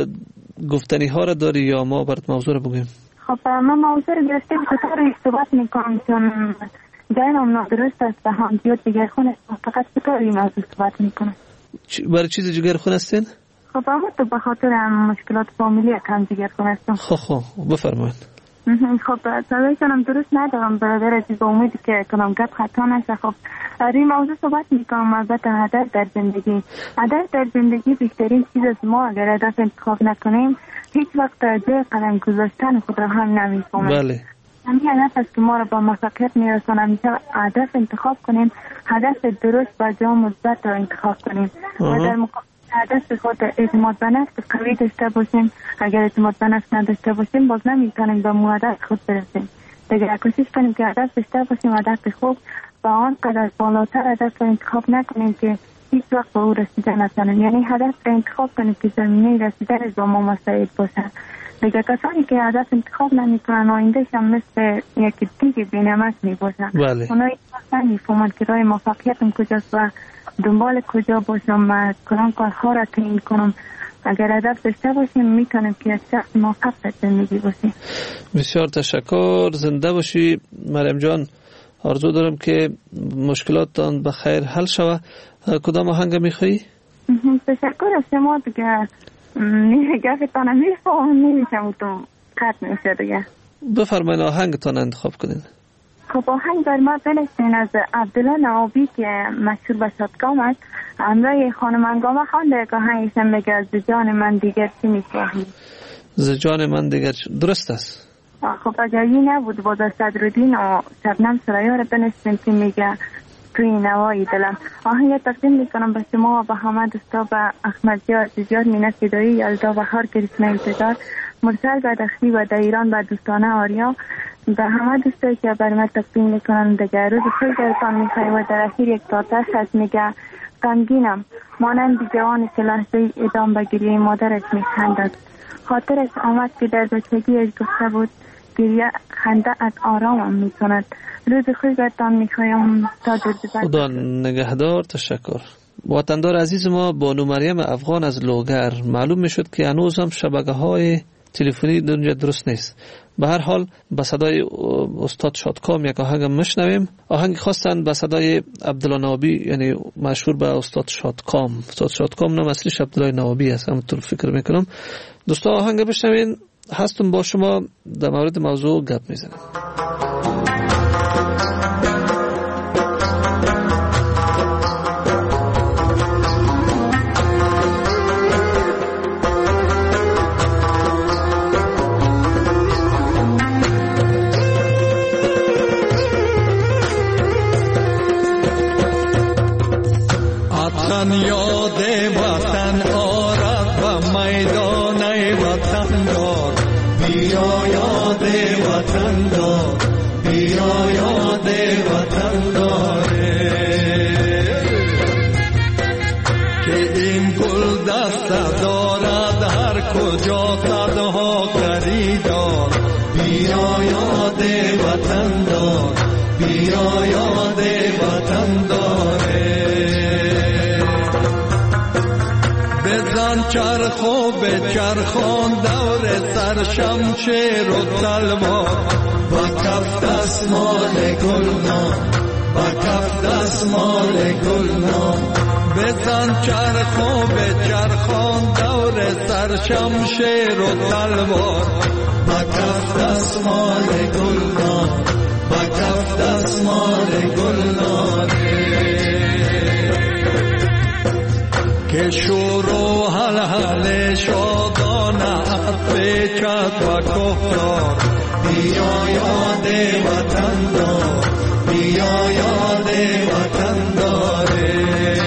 گفتنی ها را داری یا ما برات موضوع را بگیم؟ خب من موضوع را گرفته بسیار صحبت میکنم چون جایم نادرست است و هم زیاد جگرخون است. فقط بطور این موضوع صحبت میکنم. برای چیز جگرخون هستین؟ خب اما تو به خاطر مشکلات فامیلی کم جگرخون هستم. خب بفرمایید. خب صدای کنم درست ندارم برادر عزیز، با امیدی که کنم گپ خطا نشه. خب روی موضوع صحبت میکنم. البته هدف در زندگی، هدف در زندگی بیشترین چیز است. ما اگر هدف انتخاب نکنیم هیچ وقت جای قدم گذاشتن خود را هم نمیفهمیم. بله همین هدف است که ما را با موفقیت میرسونه. همیشه هدف انتخاب کنیم، هدف درست و جا مثبت را انتخاب کنیم و در هدف خود اعتماد به نفس قوی داشته باشیم. اگر اعتماد به نفس نداشته باشیم باز نمیتونیم به هدف خود برسیم. دیگر کوشش کنیم که هدف داشته باشیم، هدف خوب و آنقدر بالاتر هدف را انتخاب نکنیم که هیچ وقت به او رسیده نتونیم. یعنی هدف را انتخاب کنیم که زمینه رسیدن با ما مساعد باشه. دیگر کسانی که هدف انتخاب نمیکنن آیندهش هم مثل یک دیگه بینمک میباشن. اونا هیچ وقت نمیفهمند که راه موفقیتم کجاست و دنبال کجا باشم و کدام کارها را تعیین کنم. اگر هدف داشته باشیم میتونیم که یک شخص موفق در زندگی باشیم. بسیار تشکر. زنده باشی مریم جان. آرزو دارم که مشکلاتتان به خیر حل شود. کدام آهنگ میخوایی؟ تشکر از شما. دیگه گفتان نمیشم تو قطع میشه دیگه. بفرمایید آهنگتان انتخاب کنید. خب آهنگ در ما بنشین از عبدالله نوابی که مشهور به شادکام است. همراه خانم انگامه خوانده که آهنگشم بگه از جان من دیگر چی میخواهی. ز جان من دیگر درست است. خب اگر این نبود باز صدرالدین و شبنم سریا رو بنشین که میگه توی نوای دلم. آهنگ تقدیم میکنم به شما و به همه دوستا، به احمد جیاد مینه فدایی، یلدا بهار، کریسمه انتظار، مرسل بدخشی و در ایران و دوستانه آریا، به همه دوستایی که بر من تقدیم میکنن. دیگر روز خوش برتان میخوای و در اخیر یک تاتش هست میگه غمگینم مانند جوانی که لحظه ادام به گریه مادرش میخندد. خاطرش آمد که در بچگیش گفته بود گریه خنده از آرامم میکند. روز خوش برتان میخوایم تا درد. خدا نگهدار. تشکر. وطندار عزیز ما بانو مریم افغان از لوگر. معلوم میشد که هنوز هم شبکه های تلفنی دنیا درست نیست. به هر حال به صدای استاد شادکام یک آهنگ میشنویم. آهنگ خواستن به صدای عبدالله نوابی، یعنی مشهور به استاد شادکام. استاد شادکام نام اصلیش عبدالله نوابی است، همونطور فکر میکنم. دوستا آهنگ بشنوین. هستم با شما در مورد موضوع گپ میزنیم. وطن یاد وطن آرد و میدان وطن دار. بیا یاد وطن دار، بیا یاد وطن داره که این گل دست دارد هر کجا صدها خریدار. بیا یاد وطن دار، بیا یاد وطن داره. بزن چرخ و بچرخان دور سر شمشیر و تلوار و کف دستمال گلنار با کف دستمال گلنار. بزن چرخو به چرخان دور سر شمشیر و تلوار. با کف دستمال گلنار، با کف دستمال گلنار. که شور و حلحل شادانه پیچد و کفرار. بیا یاد وطن دار، بیا یاد وطن داره.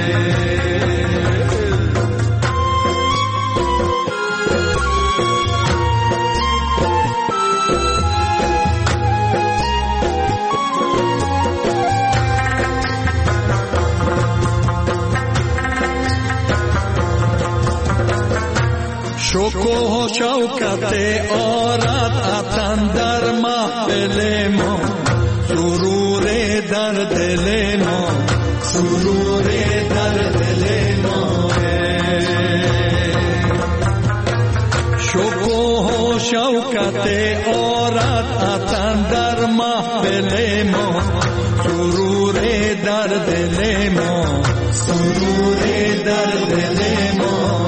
شکوه و شوکت آرد اتن در محفل ما. سرور در دل ما، سرور در دل ما. شکوه و شوکت آرد اتن در محفل ما. سرور در دل ما، سرور در دل ما.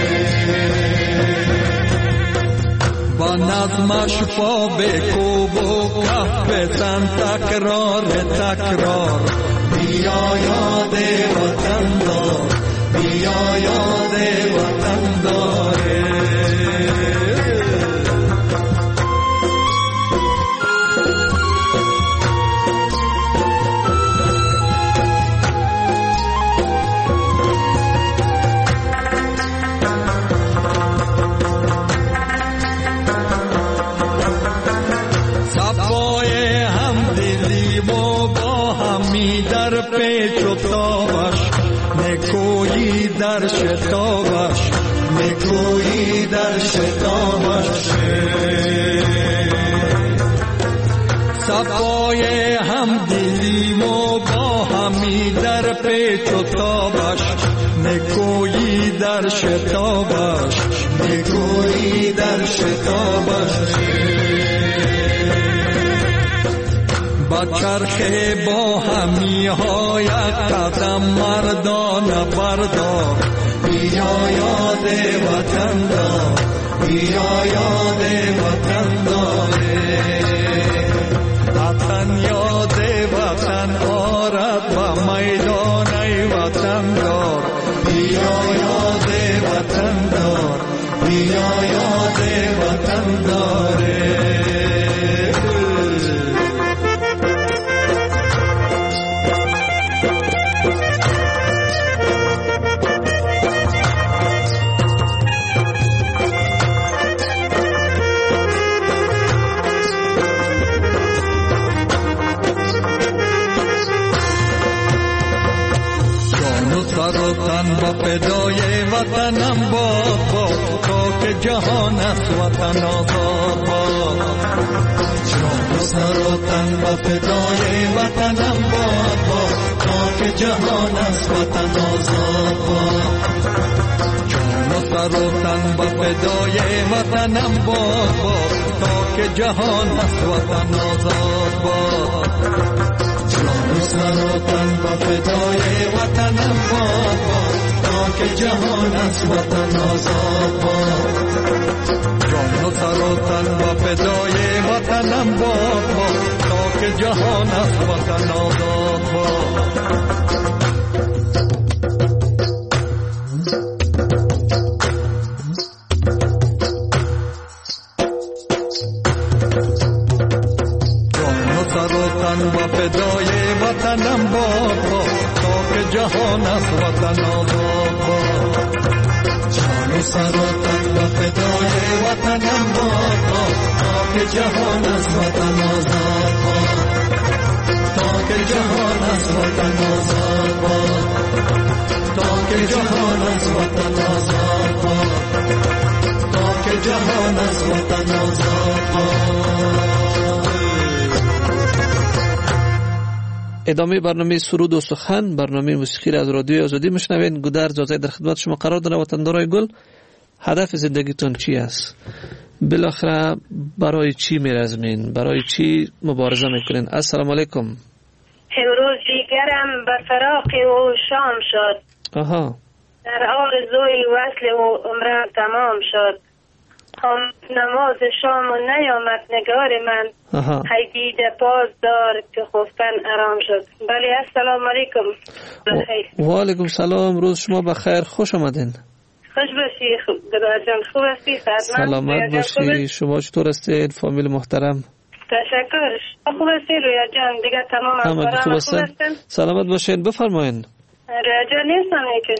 با نظمش پا بکوب و کف بزن تکرار تکرار. بیا یاد وطن دار، بیا یاد وطن داره. در پیچ و تابش نکویی در شتابش، نکویی در شتابش. صفای همدلی و با همی در پیچ و تابش. نکویی در شتابش، نکویی در شتابش. با چرخه با همی های قدم مردان بردار. بیا یاد وطن دار، بیا یاد وطن داره. وطن یاد وطن آرد و میدان وطن دار. بیا یاد وطن دار، بیا یاد وطن داره. تن با فدای وطنم باد تا که جهان است وطن آزاد باد. جان و سر و تن با فدای وطنم باد تا که جهان است وطن آزاد باد. جان و سر و تن با فدای وطنم باد تا که جهان است وطن آزاد باد. جان و سر و تن با فدای وطنم باد تا که جهان از وطن آزاد باد. جان و سر و تن با فدای وطنم باد تا که جهان از وطن آزاد باد. و فدای وطنم باد تا که جهان از وطن آزاد باد. جان و سر و تن و فدای وطنم باد تا که جهان از وطن آزاد باد. تا که جهان از وطن آزاد باد. تا که جهان از وطن آزاد باد. تا که جهان از وطن آزاد باد. ادامه برنامه سرود و سخن، برنامه موسیقی از رادیوی آزادی میشنوین. گودرز آزادی در خدمت شما قرار داره. وطندارای گل، هدف زندگیتون چی است؟ بالاخره برای چی میرزمین؟ برای چی مبارزه میکنین؟ السلام علیکم. امروزی دیگرم به فراق او شام شد. آها. در آرزوی وصل او عمرم تمام شد. نماز شام و نیامد نگار من. هی دیده باز دار که خفتن آرام شد. بله السلام علیکم. و علیکم سلام، روز شما بخیر، خوش آمدین. خوش باشی گدای جان، خوب هستی؟ سلامت باشی. شما چطور هستید فامیل محترم؟ تشکر. خوب هستی رویا جان؟ دیگه تمام همه خوب هستن. سلامت باشین. بفرمایین. رویا جان نیستن که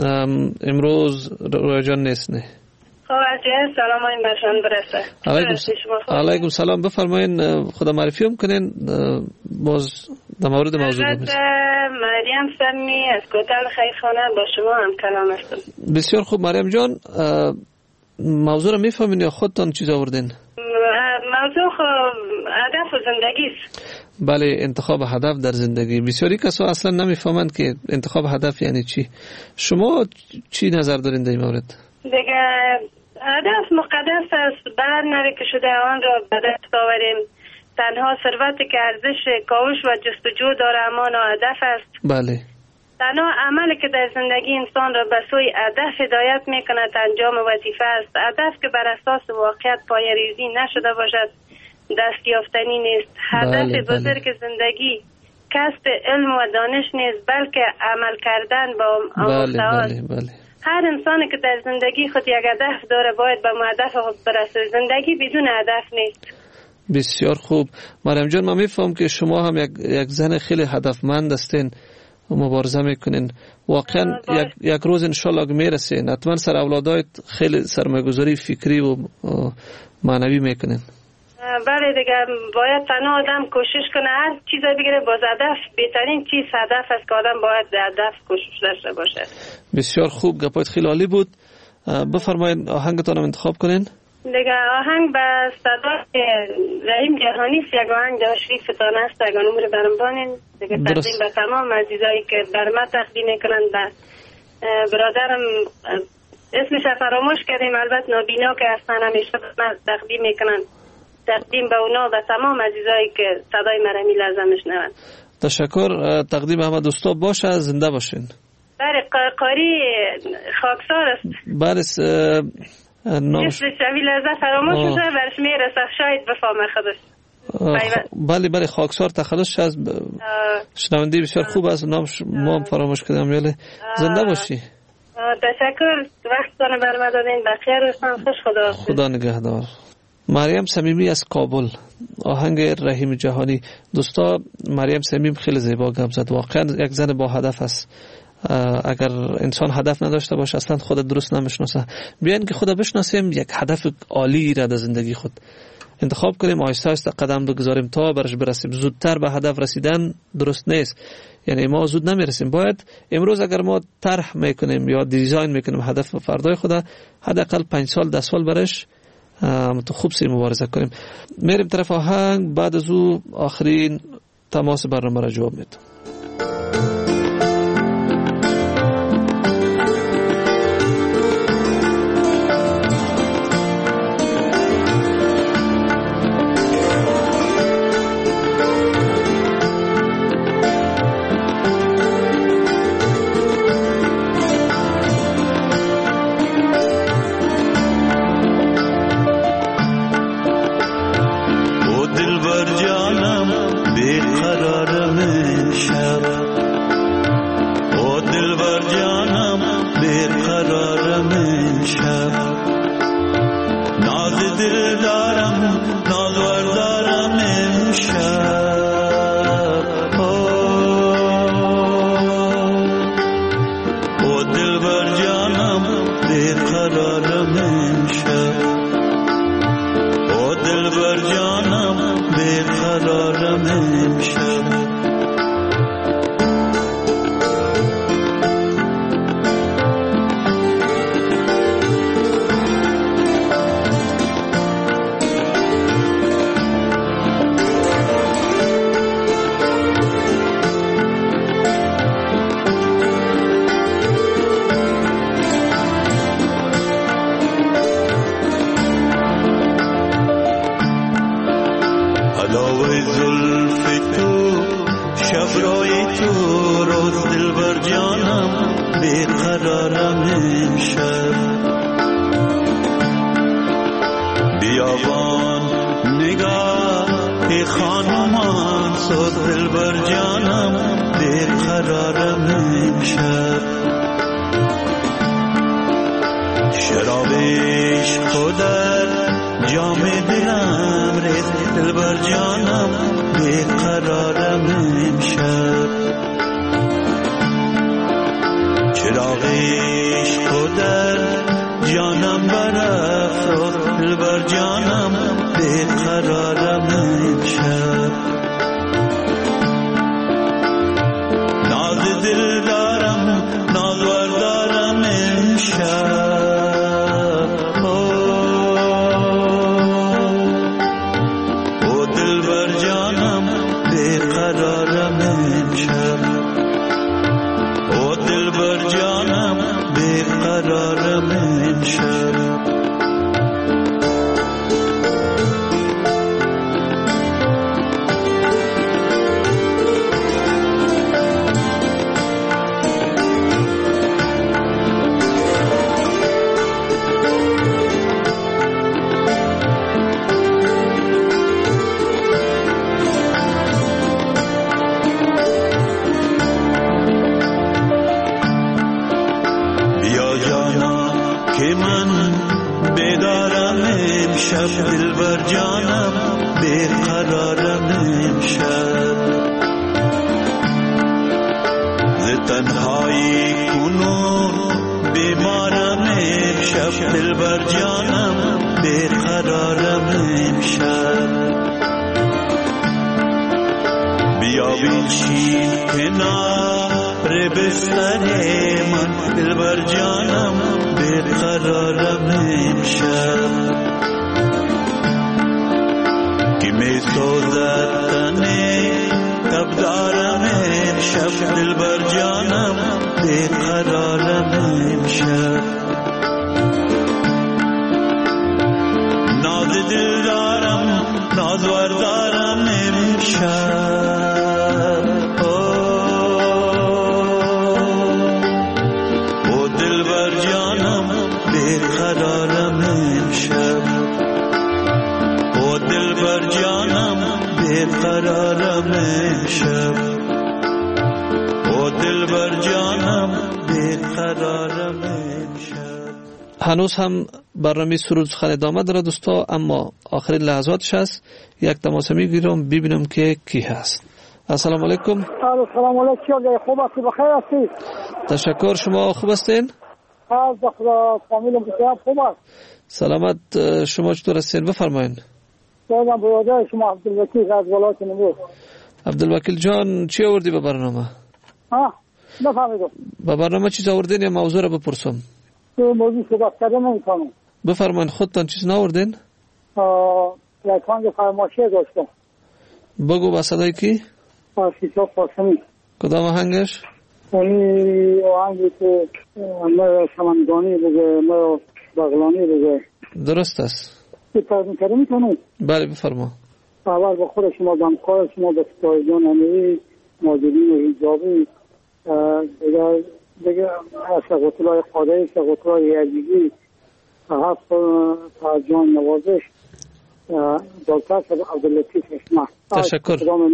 امروز رویا جان نیست. نه خب عزیز سلام این برشان برسه. علیکم سلام. بفرمایین خدا معرفی هم کنین باز در مورد موضوع بمید. مریم سمی از کوتل خیرخانه با شما هم کلام هستم. بسیار خوب مریم جان، موضوع رو میفهمین یا خودتان چیز آوردین؟ موضوع هدف زندگی است. بله، انتخاب هدف در زندگی. بسیاری کسا اصلا نمیفهمند که انتخاب هدف یعنی چی. شما چی نظر دارین در این مورد؟ دیگه هدف مقدس است، بلد نوی که شده آن را به دست آوریم. تنها ثروتی که ارزش کاوش و جستجو داره اما هدف است. بله. تنها عملی که در زندگی انسان را به سوی هدف هدایت میکند انجام وظیفه است. هدف که بر اساس واقعیت پایه‌ریزی نشده باشد دست یافتنی نیست. هدف بزرگ زندگی کسب علم و دانش نیست بلکه عمل کردن با آموخته است. بله. هر انسانی که در زندگی خود یک هدف داره باید به هدف خود برسه. زندگی بدون هدف نیست. بسیار خوب مریم جان، من میفهم که شما هم یک زن خیلی هدفمند هستین، مبارزه میکنین. واقعا یک روز انشالله که میرسین حتما سر اولادایت خیلی سرمایه‌گذاری فکری و معنوی میکنین. بله دیگه باید تنها آدم کوشش کنه هر چیز بگیره باز هدف. بهترین چیز هدف است که آدم باید به هدف کوشش داشته باشه. بسیار خوب، گپایت خیلی عالی بود. بفرمایید آهنگتان رو انتخاب کنین. دیگه آهنگ به صدای رحیم جهانی یک آهنگ شریفتان است. اگر نمور برم بانین دیگه تقدیم به تمام عزیزایی که بر ما تقدیم میکنن. به برادرم اسمش فراموش کردیم البته نابینا که اصلا همیشه تقدیم میکنن. تقدیم به اونا و تمام عزیزایی که صدای مرمی لازم میشنون. تشکر. تقدیم احمد استاد باشه، زنده باشین. بله قاری خاکسار است. بله اسمش شوی لحظه فراموش میشه برش میرسه شاید بفهمه خودش. بله خاکسار تخلص از شنونده بسیار خوب است. نام ما هم فراموش کردم. یاله زنده باشی. تشکر وقتتون برام دادین. بخیر روزتون خوش. خدا نگهدار. مریم صمیمی از کابل، آهنگ رحیم جهانی. دوستا مریم صمیم خیلی زیبا گپ زد. واقعا یک زن با هدف است. اگر انسان هدف نداشته باشه اصلا خود درست نمیشناسه. بیاین که خدا بشناسیم، یک هدف عالی را در زندگی خود انتخاب کنیم، آهسته آهسته قدم بگذاریم تا برش برسیم. زودتر به هدف رسیدن درست نیست، یعنی ما زود نمیرسیم. باید امروز اگر ما طرح میکنیم یا دیزاین میکنیم هدف فردای خدا، حداقل 5 سال 10 سال برش تو خوب سی مبارزه کنیم. میریم طرف آهنگ، بعد از او آخرین تماس برنامه را جواب میدم. علاوه زلف تو شب رای تو بیابان نگاه خانمان صد دل بر جانم بیقرارم امشب شرابش خودر جام دلم ریز دل بر جانم بیقرارم امشب چراغش خودر جانم برافروز دل بر جانم بیقرارم امشب ناز دل دارم نازور دارم امشب او دل بر جانم بیقرارم امشب او دل بر جانم بیقرارم امشب شب دل بر جانم بیقرارم امشب ز تنهایی کنون بیمارم امشب دل بر جانم بیقرارم امشب بیا بنشین کنار بستر من دل بر جانم بیقرارم امشب می سوزد تنه تب دارم امشب دل بر جانم بیقرارم امشب ناز دل دارم نازور دارم امشب او دل بر جانم بیقرارم امشب دل بر جانم بیقرارم امشب او دل بر جانم بیقرارم امشب. هنوز هم برنامه سرود سخن ادامه داره دوستا، اما آخرین لحظاتش هست. یک تماس میگیرم ببینم که کی هست. السلام علیکم. السلام علیکم. خوب هستی؟ بخیر هستی؟ تشکر. شما خوب هستین؟ از خدا فامیلم بسیار خوب است. سلامت. شما چطور هستین؟ بفرمایین. من برادر شما عبدالوکیل از ولایت نمرود. عبدالوکیل جان چی آوردی به برنامه؟ نفهمیدم. به برنامه چیز آوردین یا موضوع رو بپرسم؟ موضوع صحبت کردن نمی‌کنم. بفرمایید. خودتان چیز نآوردین؟ یک آهنگ فرمایشی داشتم. بگو با صدای کی؟ شیشا قاسمی. کدام آهنگش؟ اونی آهنگی که ما سمنگانی بگه ما بغلانی بگه. درست است. ترجمه می‌کنم. بله بفرما. اول با خود شما دمکار شما به ستایدان امیری ماجدین و حجابی دیگه سقوطلای قادری سقوطلای یزیدی هفت جان نوازش دکتر عبداللطیف اسماعیل. تشکر.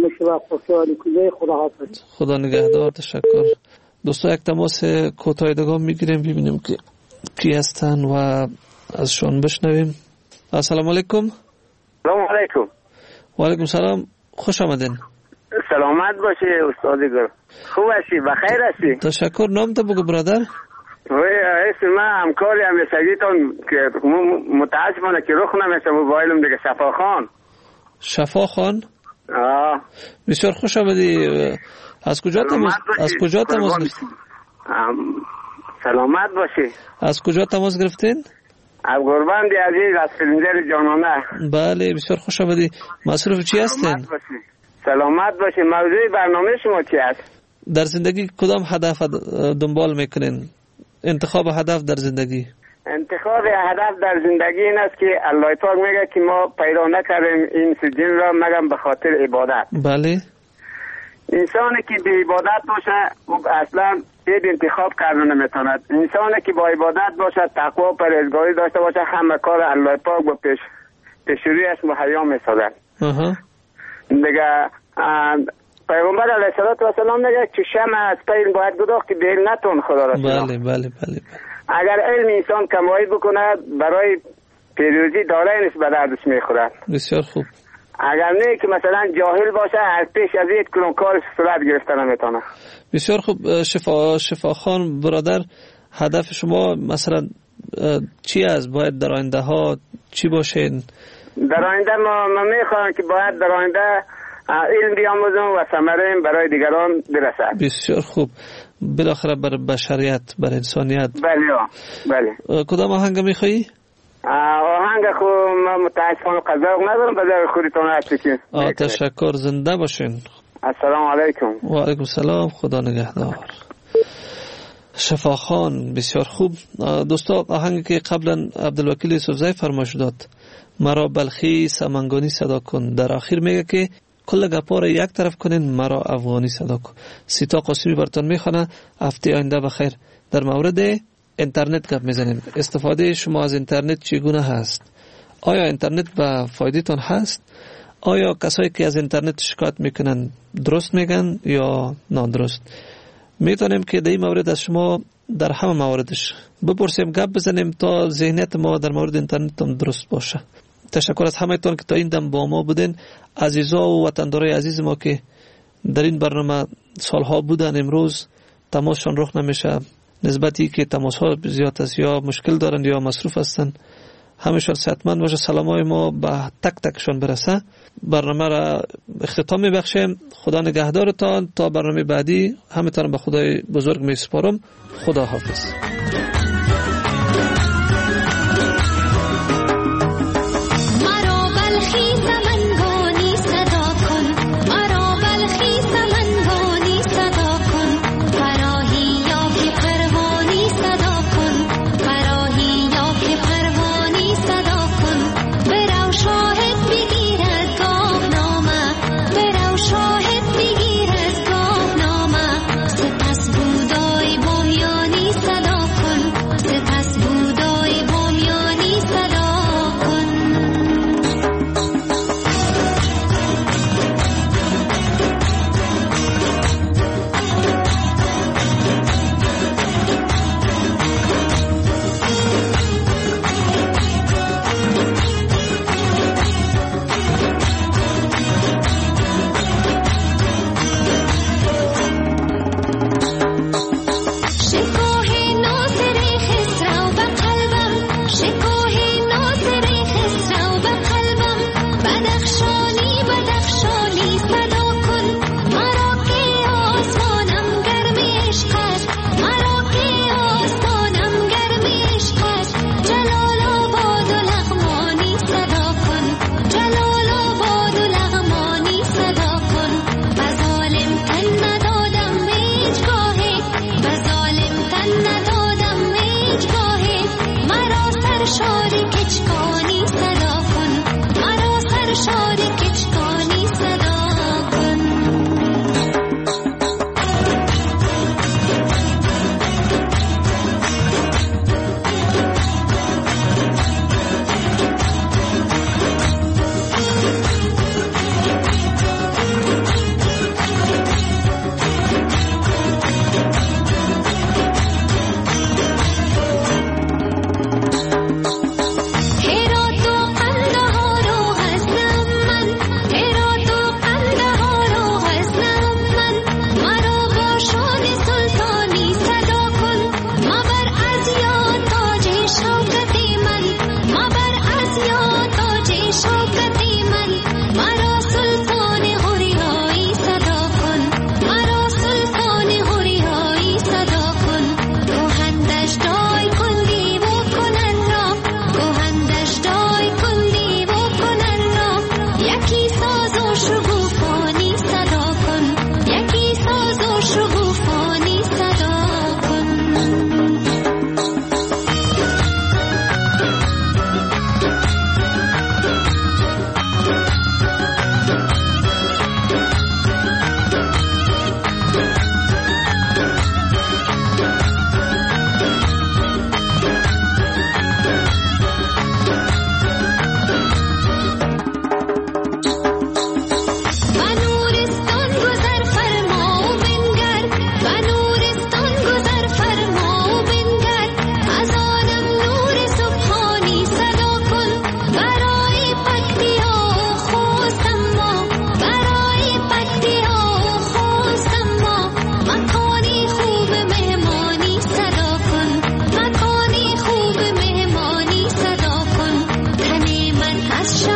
خدا نگهدار. تشکر. دوستا یک تماس کوتاه دیگه میگیریم ببینیم که کی هستن و ازشون بشنویم. السلام علیکم. سلام علیکم. و علیکم سلام. خوش آمدین. سلامت باشه استادی گل. خوب هستی؟ بخیر هستی؟ تشکر. نام تو بگو برادر. اسم من همکاری همسایتون که متاسفانه که رخ نمیشه موبایلم دیگه. شفا خان. شفا خان. بسیار خوش آمدی. از کجا تماس گرفتین؟ سلامت باشی. از کجا تماس گرفتین؟ از گربند عزیز از فلنجر جانانه. بله بسیار خوش آمدی. مصروف چی هستین؟ سلامت باشی. موضوع برنامه شما چی است؟ در زندگی کدام هدف دنبال میکنین؟ انتخاب هدف در زندگی. انتخاب هدف در زندگی این است که الله پاک میگه که ما پیدا نکردیم این سجن را مگر به خاطر عبادت. بله. انسانی که به عبادت باشه اصلا دید انتخاب کردن نمیتواند. انسانی که با عبادت باشه تقوا و پرهیزگاری داشته باشه همه کار الله پاک با پیش پیشروی است مهیا می‌سازد. دیگه پیغمبر علیه السلام میگه که شمع از پایین باید گداخت که بیل نتون خدا را شناخت. بله. اگر علم انسان کمایی بکنه برای پیروزی داره نیست به دردش میخورد. بسیار خوب. اگر نه که مثلا جاهل باشه از پیش از یک کنون کارش صورت گرفته نمیتونه. بسیار خوب. شفاخان برادر، هدف شما مثلا چی است؟ باید در آینده ها چی باشین؟ در آینده ما میخواهیم که باید در آینده علم بیاموزم و ثمره برای دیگران برسد. بسیار خوب. بالاخره بر بشریت، بر انسانیت. بله. کدام آهنگ میخوایی؟ آهنگ خو متاسفانه قضاق ندارم، بذار خودتون هستی که. تشکر، زنده باشین. السلام علیکم. و علیکم السلام، خدا نگهدار. شفاخان، بسیار خوب. دوستا، آهنگی که قبلا عبدالوکیل یوسفزئی فرمایش داد، مرا بلخی سمنگانی صدا کن، در آخر میگه که کل گپا را یک طرف کنین، مرا افغانی صدا کن. سیتا قاسمی براتون میخونه. هفته آینده بخیر. در مورد اینترنت گپ میزنیم. استفاده شما از اینترنت چگونه هست؟ آیا اینترنت به فایدهتون هست؟ آیا کسایی که از اینترنت شکایت میکنن درست میگن یا نادرست؟ میتونیم که در این مورد از شما در همه مواردش بپرسیم، گپ بزنیم تا ذهنیت ما در مورد اینترنت هم درست باشه. تشکر از همه تون که تا این دم با ما بودین. عزیزا و وطندارای عزیز ما که در این برنامه سالها بودن، امروز تماسشان رخ نمیشه، نسبتی که تماس ها زیاد است، یا مشکل دارن یا مصروف هستن، همشان صحتمند باشه. سلامای ما به تک تکشان برسه. برنامه را اختتام میبخشیم. خدا نگهدارتان. تا برنامه بعدی همتان به خدای بزرگ میسپارم. خدا حافظ. صدا کن از